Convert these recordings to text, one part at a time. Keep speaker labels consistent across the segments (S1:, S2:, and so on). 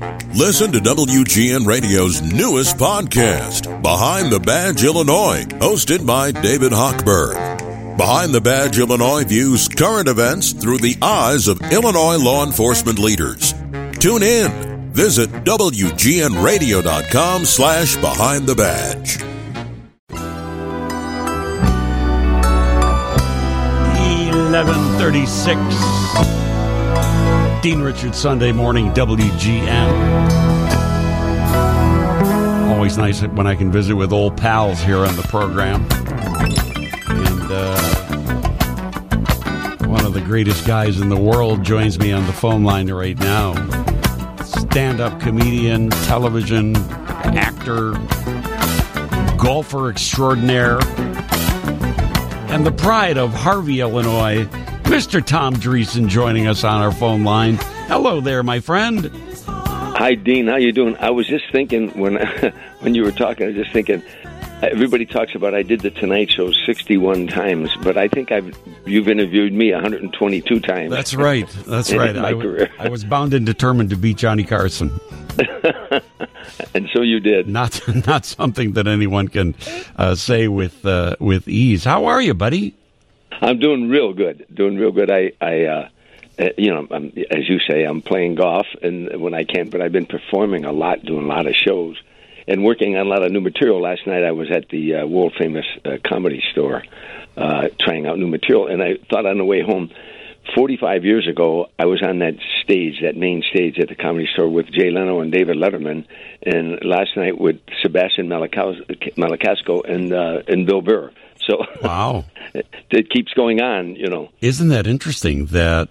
S1: Listen to WGN Radio's newest podcast, Behind the Badge Illinois, hosted by David Hochberg. Behind the Badge Illinois views current events through the eyes of Illinois law enforcement leaders. Tune in. Visit WGNRadio.com/Behind the Badge.
S2: 11:36. Dean Richards, Sunday morning, WGN. Always nice when I can visit with old pals here on the program. And one of the greatest guys in the world joins me on the phone line right now. Stand-up comedian, television actor, golfer extraordinaire, and the pride of Harvey, Illinois, Mr. Tom Dreesen, joining us on our phone line. Hello there, my friend.
S3: Hi, Dean. How you doing? I was just thinking when you were talking, I was just thinking, everybody talks about I did the Tonight Show 61 times, but I think you've interviewed me 122 times.
S2: That's right. That's right. I was bound and determined to beat Johnny Carson.
S3: And so you did.
S2: Not something that anyone can say with ease. How are you, buddy?
S3: I'm doing real good. I'm, as you say, I'm playing golf and when I can, but I've been performing a lot, doing a lot of shows, and working on a lot of new material. Last night I was at the world famous Comedy Store trying out new material, and I thought on the way home, 45 years ago, I was on that stage, that main stage at the Comedy Store with Jay Leno and David Letterman, and last night with Sebastian Maniscalco and Bill Burr. So
S2: wow,
S3: it keeps going on, you know.
S2: Isn't that interesting that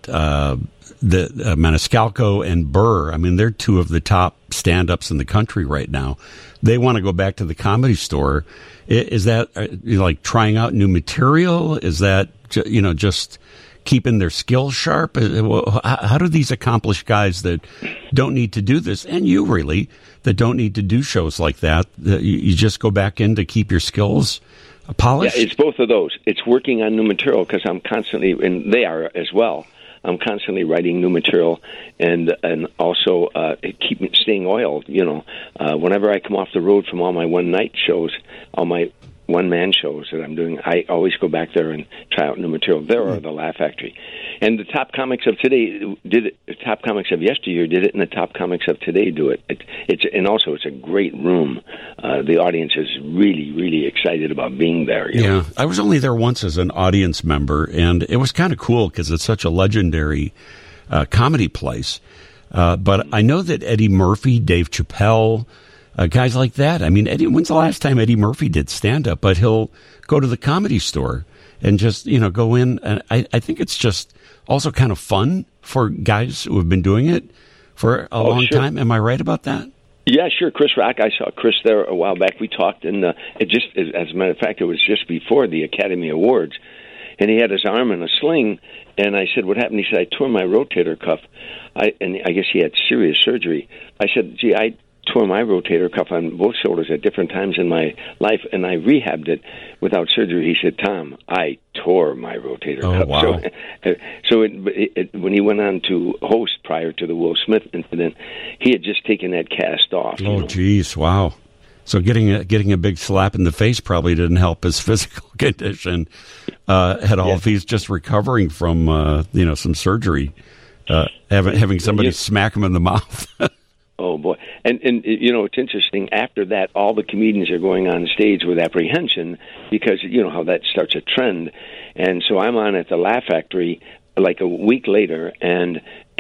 S2: Maniscalco and Burr, I mean, they're two of the top stand-ups in the country right now. They want to go back to the Comedy Store. Is that like trying out new material? Is that, just keeping their skills sharp? How do these accomplished guys that don't need to do this, and you really, that don't need to do shows like that, you just go back in to keep your skills polished?
S3: Yeah, it's both of those. It's working on new material because I'm constantly, and they are as well, I'm constantly writing new material and also staying oiled, Whenever I come off the road from all my one-night shows, all my one-man shows that I'm doing, I always go back there and try out new material. There are the Laugh Factory. And the top comics of today did it. The top comics of yesteryear did it, and the top comics of today do it. It's a great room. The audience is really, really excited about being there. You know?
S2: I was only there once as an audience member, and it was kind of cool because it's such a legendary comedy place. But I know that Eddie Murphy, Dave Chappelle, guys like that. I mean, when's the last time Eddie Murphy did stand-up? But he'll go to the Comedy Store and just, go in. And I think it's just also kind of fun for guys who have been doing it for a long time. Am I right about that?
S3: Yeah, sure. Chris Rock, I saw Chris there a while back. We talked, and as a matter of fact, it was just before the Academy Awards. And he had his arm in a sling, and I said, what happened? He said, I tore my rotator cuff. And I guess he had serious surgery. I said, gee, I tore my rotator cuff on both shoulders at different times in my life, and I rehabbed it without surgery. He said, Tom, I tore my rotator cuff.
S2: Wow.
S3: So when he went on to host prior to the Will Smith incident, he had just taken that cast off.
S2: Oh, geez, wow. So getting a big slap in the face probably didn't help his physical condition at all. If he's just recovering from some surgery, having somebody smack him in the mouth.
S3: Oh, boy. And it's interesting. After that, all the comedians are going on stage with apprehension because, how that starts a trend. And so I'm on at the Laugh Factory like a week later, and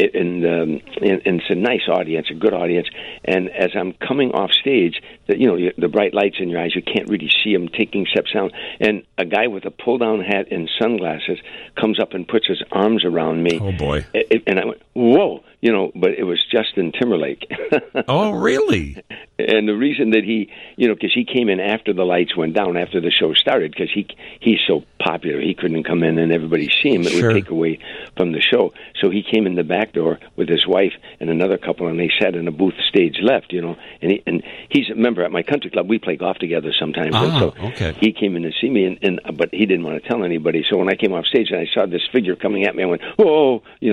S3: it's a nice audience, a good audience. And as I'm coming off stage, the bright lights in your eyes, you can't really see them taking steps down. And a guy with a pull-down hat and sunglasses comes up and puts his arms around me.
S2: Oh, boy.
S3: And I went, whoa, but it was Justin Timberlake.
S2: Oh, really?
S3: And the reason that he, because he came in after the lights went down, after the show started, because he's so popular, he couldn't come in and everybody see him. It would take away from the show. So he came in the back door with his wife and another couple, and they sat in a booth stage left, and he's a member at my country club. We play golf together sometimes.
S2: Okay.
S3: He came in to see me, but he didn't want to tell anybody. So when I came off stage and I saw this figure coming at me, I went, whoa,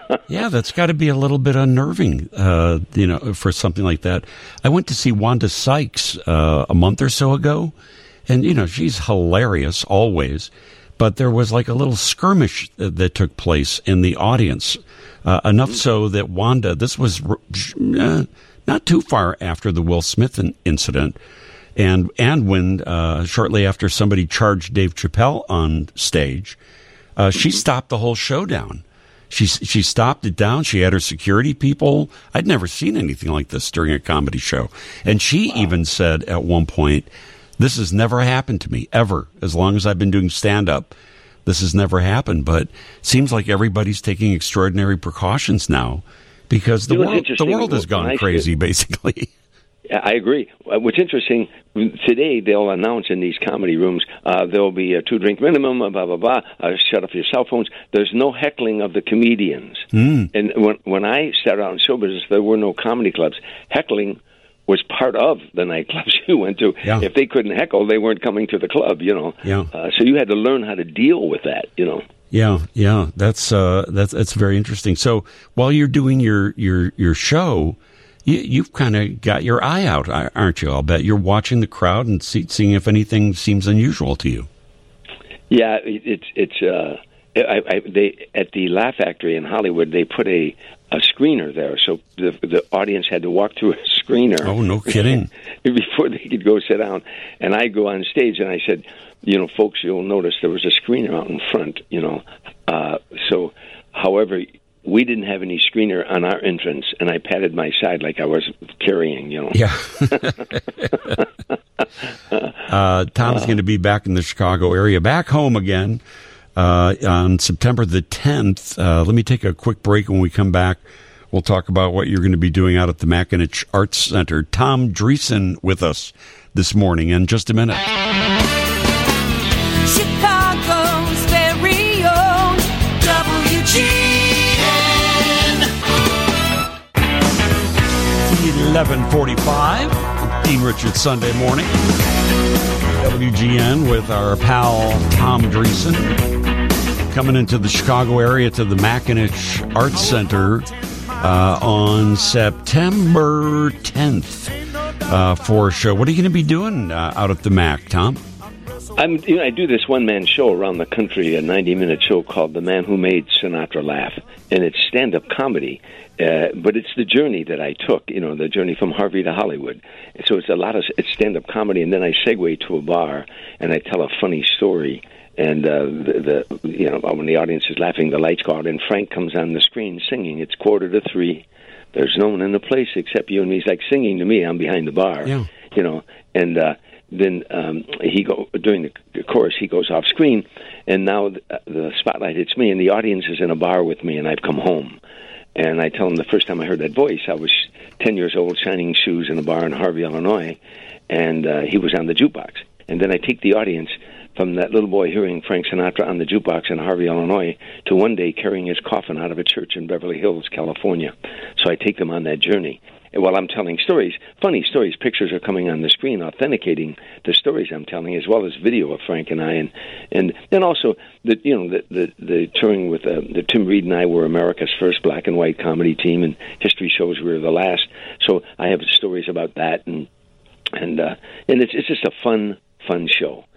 S2: Yeah, that's got to be a little bit unnerving, for something like that. I went to see Wanda Sykes a month or so ago, and, she's hilarious always, but there was like a little skirmish that took place in the audience, enough so that Wanda, this was not too far after the Will Smith incident, and when shortly after somebody charged Dave Chappelle on stage, she stopped the whole show down. She stopped it down. She had her security people. I'd never seen anything like this during a comedy show. And she even said at one point, this has never happened to me, ever. As long as I've been doing stand-up, this has never happened. But it seems like everybody's taking extraordinary precautions now because the world has gone crazy, basically.
S3: I agree. What's interesting, today they'll announce in these comedy rooms there'll be a 2-drink minimum, blah, blah, blah, shut off your cell phones. There's no heckling of the comedians. And when I started out in show business, there were no comedy clubs. Heckling was part of the nightclubs you went to.
S2: Yeah.
S3: If they couldn't heckle, they weren't coming to the club,
S2: Yeah.
S3: So you had to learn how to deal with that,
S2: Yeah, that's very interesting. So while you're doing your show, you've kind of got your eye out, aren't you? I'll bet you're watching the crowd and seeing if anything seems unusual to you.
S3: Yeah, they at the Laugh Factory in Hollywood, they put a screener there, so the audience had to walk through a screener.
S2: Oh, no kidding!
S3: Before they could go sit down, and I go on stage and I said, folks, you'll notice there was a screener out in front. So, however, we didn't have any screener on our entrance, and I patted my side like I was carrying,
S2: Yeah. Tom's going to be back in the Chicago area, back home again on September the 10th. Let me take a quick break. When we come back, we'll talk about what you're going to be doing out at the Mackinac Arts Center. Tom Dreesen with us this morning in just a minute.
S4: Chicago's very own WGN.
S2: 11:45, Dean Richards Sunday morning. WGN with our pal Tom Dreesen coming into the Chicago area to the Mackinac Arts Center on September 10th for a show. What are you going to be doing out at the Mac, Tom?
S3: I do this one-man show around the country, a 90-minute show called The Man Who Made Sinatra Laugh, and it's stand-up comedy, but it's the journey that I took, the journey from Harvey to Hollywood. So it's stand-up comedy, and then I segue to a bar, and I tell a funny story, and when the audience is laughing, the lights go out, and Frank comes on the screen singing. It's 2:45. There's no one in the place except you and me. He's like singing to me. I'm behind the bar, and then during the chorus, he goes off screen, and now the spotlight hits me, and the audience is in a bar with me, and I've come home. And I tell him the first time I heard that voice, I was 10 years old, shining shoes in a bar in Harvey, Illinois, and he was on the jukebox. And then I take the audience from that little boy hearing Frank Sinatra on the jukebox in Harvey, Illinois, to one day carrying his coffin out of a church in Beverly Hills, California. So I take them on that journey. And while I'm telling stories, funny stories, pictures are coming on the screen authenticating the stories I'm telling, as well as video of Frank and I, and then also the touring with the Tim Reed and I were America's first black and white comedy team, and history shows we were the last. So I have stories about that, and it's just a fun show.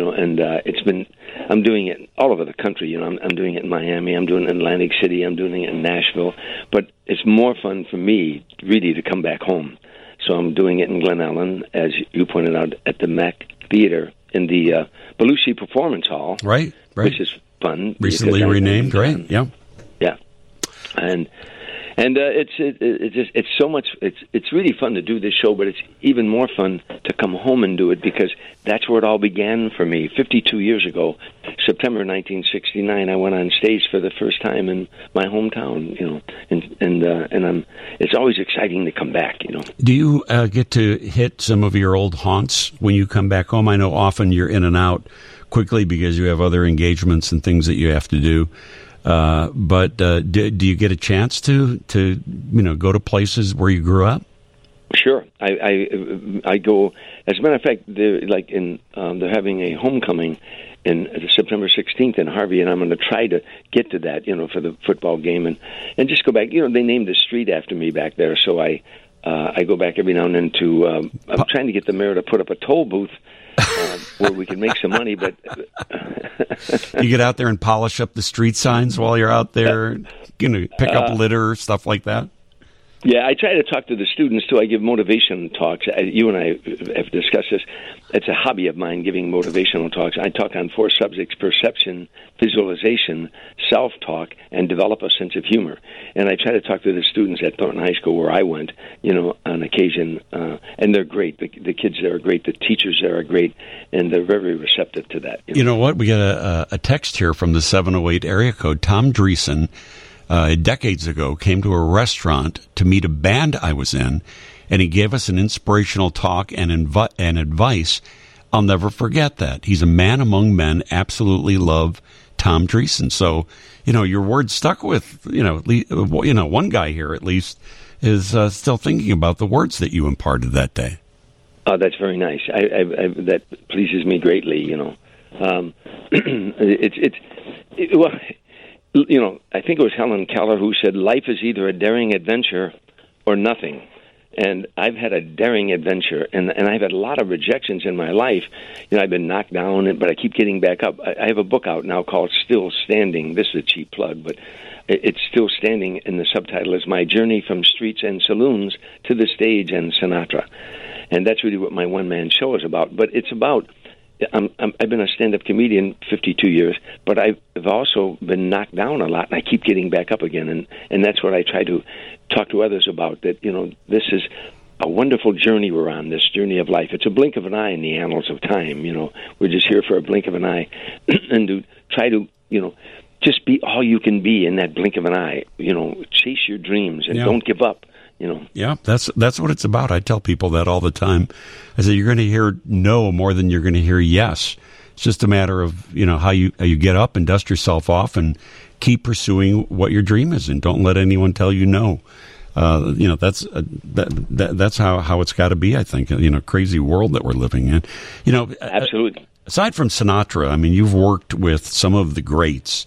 S3: I'm doing it all over the country. I'm doing it in Miami, I'm doing it in Atlantic City, I'm doing it in Nashville. But it's more fun for me, really, to come back home. So I'm doing it in Glen Ellen, as you pointed out, at the Mac Theater in the Belushi Performance Hall.
S2: Right.
S3: Which is fun.
S2: Recently renamed, right? Yeah.
S3: Yeah. And it's so much. It's really fun to do this show, but it's even more fun to come home and do it, because that's where it all began for me. 52 years ago, September 1969, I went on stage for the first time in my hometown. And it's always exciting to come back.
S2: Do you get to hit some of your old haunts when you come back home? I know often you're in and out quickly because you have other engagements and things that you have to do. But do you get a chance to go to places where you grew up?
S3: Sure, I go. As a matter of fact, they're having a homecoming in September 16th in Harvey, and I'm going to try to get to that, for the football game and just go back. They named the street after me back there, so I go back every now and then to. I'm trying to get the mayor to put up a toll booth where we can make some money, but
S2: you get out there and polish up the street signs while you're out there, pick up litter, stuff like that.
S3: Yeah, I try to talk to the students, too. I give motivation talks. You and I have discussed this. It's a hobby of mine, giving motivational talks. I talk on 4 subjects: perception, visualization, self-talk, and develop a sense of humor. And I try to talk to the students at Thornton High School, where I went, on occasion. And they're great. The kids there are great. The teachers there are great. And they're very receptive to that.
S2: You know what? We got a text here from the 708 area code. Tom Dreesen, decades ago, came to a restaurant to meet a band I was in, and he gave us an inspirational talk and advice. I'll never forget that. He's a man among men. Absolutely love Tom Dreesen. So, your word stuck with, one guy here at least is still thinking about the words that you imparted that day.
S3: Oh, that's very nice. That pleases me greatly, I think it was Helen Keller who said, life is either a daring adventure or nothing. And I've had a daring adventure, and I've had a lot of rejections in my life. I've been knocked down, but I keep getting back up. I have a book out now called Still Standing. This is a cheap plug, but it's Still Standing, and the subtitle is My Journey from Streets and Saloons to the Stage and Sinatra. And that's really what my one-man show is about. But it's about... I've been a stand-up comedian 52 years, but I've also been knocked down a lot, and I keep getting back up again, and that's what I try to talk to others about, that, this is a wonderful journey we're on, this journey of life. It's a blink of an eye in the annals of time, We're just here for a blink of an eye, and to try to, just be all you can be in that blink of an eye, chase your dreams, and don't give up.
S2: Yeah, that's what it's about. I tell people that all the time. I say you're going to hear no more than you're going to hear yes. It's just a matter of how you get up and dust yourself off and keep pursuing what your dream is, and don't let anyone tell you no. That's how it's got to be. I think crazy world that we're living in.
S3: Absolutely.
S2: Aside from Sinatra, I mean, you've worked with some of the greats.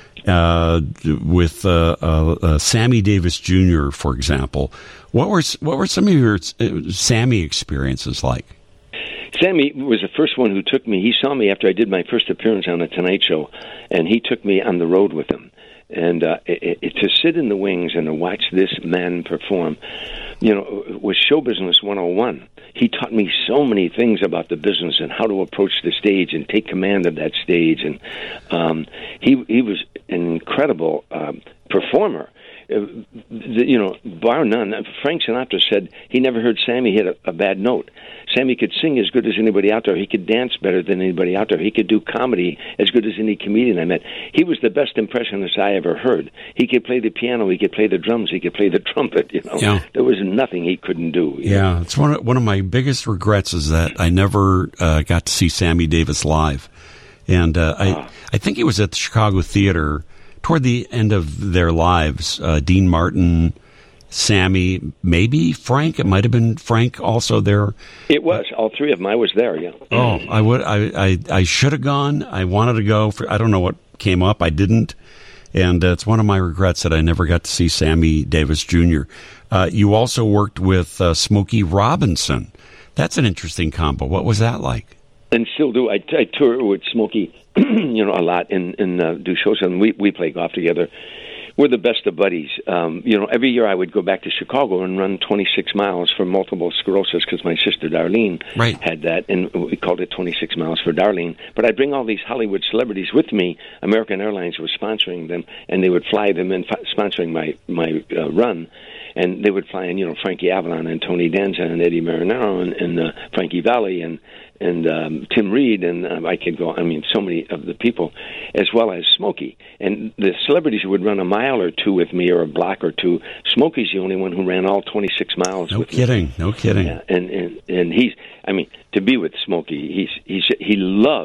S2: With Sammy Davis Jr., for example, what were some of your Sammy experiences like?
S3: Sammy was the first one who took me. He saw me after I did my first appearance on The Tonight Show, and he took me on the road with him. And to sit in the wings and to watch this man perform, was show business 101. He taught me so many things about the business and how to approach the stage and take command of that stage. And he was an incredible performer. Bar none. Frank Sinatra said he never heard Sammy hit a bad note. Sammy could sing as good as anybody out there. He could dance better than anybody out there. He could do comedy as good as any comedian I met. He was the best impressionist I ever heard. He could play the piano. He could play the drums. He could play the trumpet.
S2: Yeah.
S3: There was nothing he couldn't do.
S2: Yeah, it's one of my biggest regrets is that I never got to see Sammy Davis live, and I think he was at the Chicago Theater toward the end of their lives. Dean Martin, Sammy, maybe Frank. It might have been Frank also there.
S3: It was all three of them. I was there. Yeah.
S2: Oh, I should have gone. I wanted to go. I don't know what came up. I didn't, and it's one of my regrets that I never got to see Sammy Davis Jr. You also worked with Smokey Robinson. That's an interesting combo. What was that like?
S3: And still do. I tour with Smokey, a lot and do shows, and we play golf together. We're the best of buddies. Every year I would go back to Chicago and run 26 miles for multiple sclerosis because my sister Darlene had that, and we called it 26 miles for Darlene. But I'd bring all these Hollywood celebrities with me. American Airlines was sponsoring them, and they would fly them in, sponsoring my run. And they would fly in, Frankie Avalon and Tony Danza and Eddie Marinaro and Frankie Valli and Tim Reed, and I could go, so many of the people, as well as Smokey. And the celebrities would run a mile or two with me or a block or two. Smokey's the only one who ran all 26 miles with me.
S2: No kidding.
S3: Yeah, and he's, to be with Smokey, he loves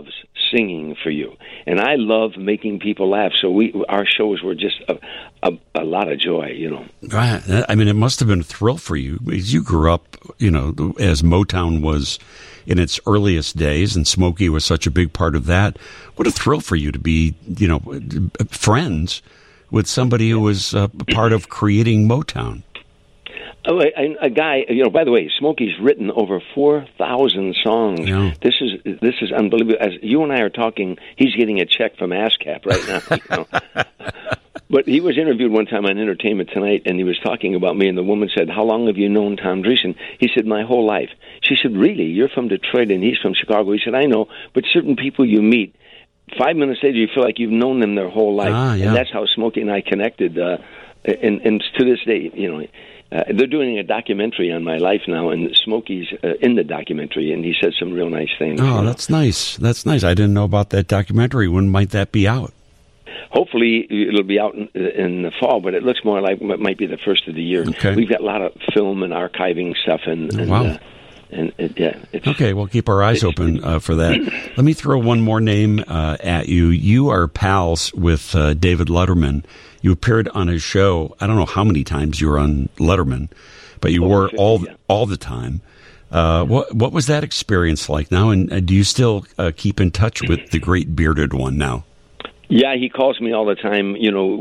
S3: singing for you, and I love making people laugh. So our shows were just a lot of joy, you know.
S2: I mean, it must have been a thrill for you because you grew up, you know, as Motown was in its earliest days, and Smokey was such a big part of that. What a thrill for you to be, you know, friends with somebody who was part of creating Motown.
S3: Oh, a guy, you know, by the way, Smokey's written over 4,000 songs.
S2: Yeah.
S3: This is unbelievable. As you and I are talking, he's getting a check from ASCAP right now. You know? But he was interviewed one time on Entertainment Tonight, and he was talking about me, and the woman said, "How long have you known Tom Dreesen?" He said, "My whole life." She said, "Really? You're from Detroit, and he's from Chicago." He said, "I know, but certain people you meet, 5 minutes later, you feel like you've known them their whole life."
S2: Yeah.
S3: And that's how Smokey and I connected. And to this day, you know, they're doing a documentary on my life now, and Smokey's in the documentary, and he said some real nice things.
S2: Oh, that's nice. That's nice. I didn't know about that documentary. When might that be out?
S3: Hopefully, it'll be out in the fall, but it looks more like it might be the first of the year.
S2: Okay.
S3: We've got a lot of film and archiving stuff,
S2: Wow. Okay, we'll keep our eyes open for that. Let me throw one more name at you. You are pals with David Letterman. You appeared on his show. I don't know how many times you were on Letterman, but you were 50, all the time. What was that experience like now? And do you still keep in touch with the great bearded one now?
S3: Yeah, he calls me all the time. You know,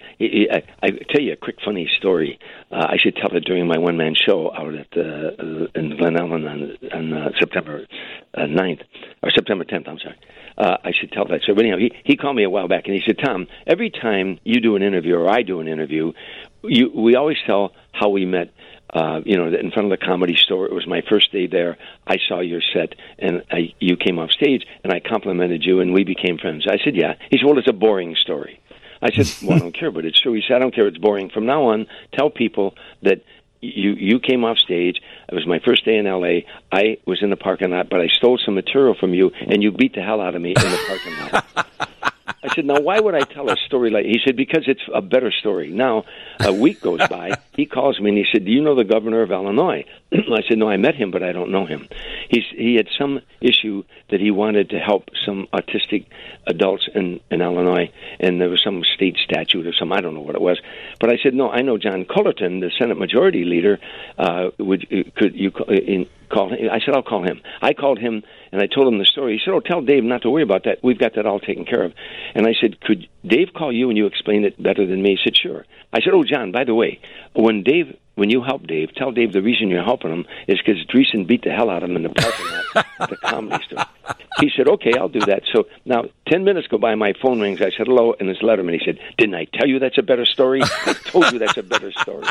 S3: I tell you a quick funny story. I should tell it during my one-man show out at in Glen Ellen on September 9th, or September 10th, I'm sorry. I should tell that. So anyhow, he called me a while back, and he said, "Tom, every time you do an interview or I do an interview, we always tell how we met. You know, in front of the Comedy Store. It was my first day there. I saw your set, and you came off stage, and I complimented you, and we became friends." I said, "Yeah." He said, "Well, it's a boring story." I said, "Well, I don't care, but it's true." He said, "I don't care. It's boring. From now on, tell people that you came off stage. It was my first day in L.A. I was in the parking lot, but I stole some material from you, and you beat the hell out of me in the parking lot." I said, "Now, why would I tell a story like?" He said, "Because it's a better story." Now, a week goes by. He calls me and he said, "Do you know the governor of Illinois?" I said, "No, I met him, but I don't know him." He had some issue that he wanted to help some autistic adults in Illinois, and there was some state statute or some, I don't know what it was. But I said, "No, I know John Cullerton, the Senate Majority Leader. Could you call him?" I said, "I'll call him." I called him, and I told him the story. He said, "Oh, tell Dave not to worry about that. We've got that all taken care of." And I said, "Could Dave call you and you explain it better than me?" He said, "Sure." I said, "Oh, John, by the way, when you help Dave, tell Dave the reason you're helping him is because Dreesen beat the hell out of him in the parking lot at the Comedy Store." He said, "Okay, I'll do that." So now 10 minutes go by, my phone rings. I said, "Hello," and it's Letterman. He said, "Didn't I tell you that's a better story? I told you that's a better story."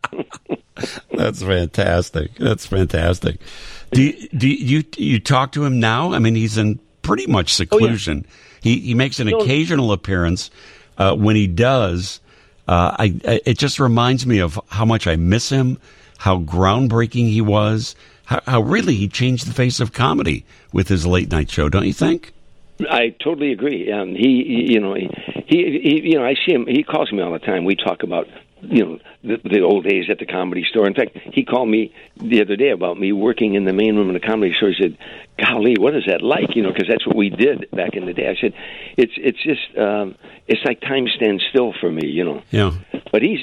S2: That's fantastic. That's fantastic. Do you talk to him now? I mean, he's in pretty much seclusion. Oh, yeah. He makes an occasional appearance. When he does, it just reminds me of how much I miss him, how groundbreaking he was, how really he changed the face of comedy with his late night show. Don't you think?
S3: I totally agree. He I see him. He calls me all the time. We talk about, you know, the old days at the Comedy Store. In fact, he called me the other day about me working in the main room of the Comedy Store. He said, "Golly, what is that like?" You know, because that's what we did back in the day. I said, "It's just it's like time stands still for me." You know.
S2: Yeah.
S3: But he's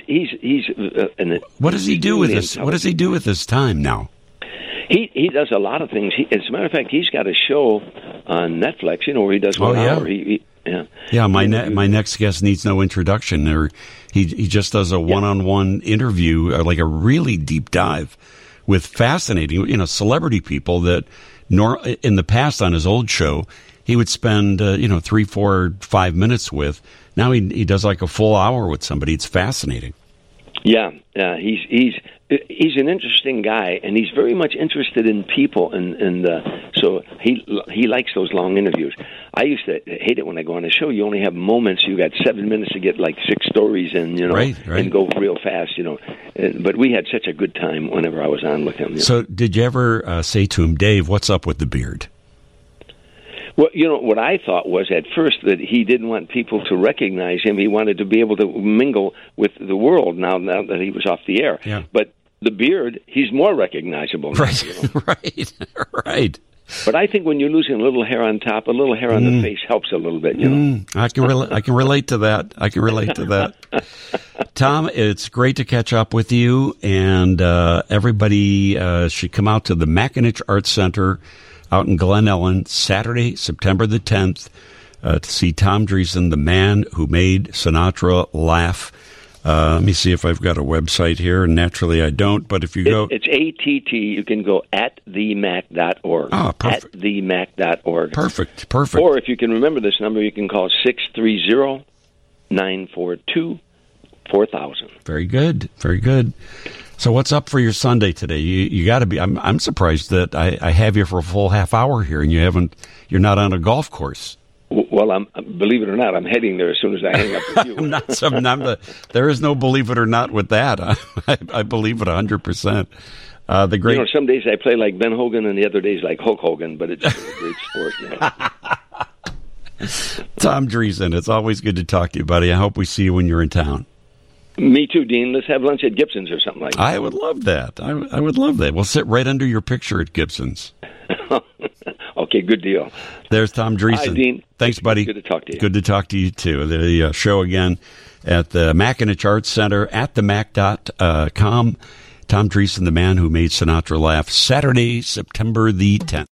S2: what does he do with this? What does he do with his time now?
S3: He does a lot of things. As a matter of fact, he's got a show on Netflix, you know, where he does 1 hour.
S2: Yeah, my next guest needs no introduction. Or he just does a one-on-one interview, like a really deep dive with fascinating, you know, celebrity people that in the past on his old show he would spend 3, 4, 5 minutes with. Now he does like a full hour with somebody. It's fascinating. Yeah,
S3: he's an interesting guy, and he's very much interested in people, and so he likes those long interviews. I used to hate it when I go on a show. You only have moments. You got 7 minutes to get like 6 stories in, you know,
S2: right.
S3: and go real fast, you know. But we had such a good time whenever I was on with him. You know?
S2: So, did you ever say to him, "Dave, what's up with the beard?"
S3: Well, you know, what I thought was at first that he didn't want people to recognize him. He wanted to be able to mingle with the world now that he was off the air.
S2: Yeah.
S3: But the beard, he's more recognizable.
S2: Right,
S3: now, you know?
S2: right.
S3: But I think when you're losing a little hair on top, a little hair on the face helps a little bit, you know.
S2: I can relate to that. I can relate to that. Tom, it's great to catch up with you, and everybody should come out to the Mackinac Arts Center out in Glen Ellen, Saturday, September the 10th, to see Tom Dreesen, the man who made Sinatra laugh. Let me see if I've got a website here. Naturally, I don't, but if you go...
S3: It's ATT. You can go at themac.org.
S2: Oh, perfect.
S3: At themac.org.
S2: Perfect.
S3: Or if you can remember this number, you can call 630-942-4000.
S2: Very good. So what's up for your Sunday today? You got to be... I'm surprised that I have you for a full half hour here, and you're not on a golf course.
S3: Well, believe it or not, I'm heading there as soon as I hang up with you.
S2: There is no believe it or not with that. I believe it 100%.
S3: Some days I play like Ben Hogan, and the other days like Hulk Hogan, but it's a great sport. You know?
S2: Tom Dreesen, it's always good to talk to you, buddy. I hope we see you when you're in town.
S3: Me too, Dean. Let's have lunch at Gibson's or something like that.
S2: I would love that. I would love that. We'll sit right under your picture at Gibson's.
S3: Okay, good deal.
S2: There's Tom Dreesen.
S3: Hi, Dean.
S2: Thanks, buddy.
S3: Good to talk to you.
S2: Good to talk to you, too. The show again at the Mackinac Arts Center at themac.com. Tom Dreesen, the man who made Sinatra laugh, Saturday, September the 10th.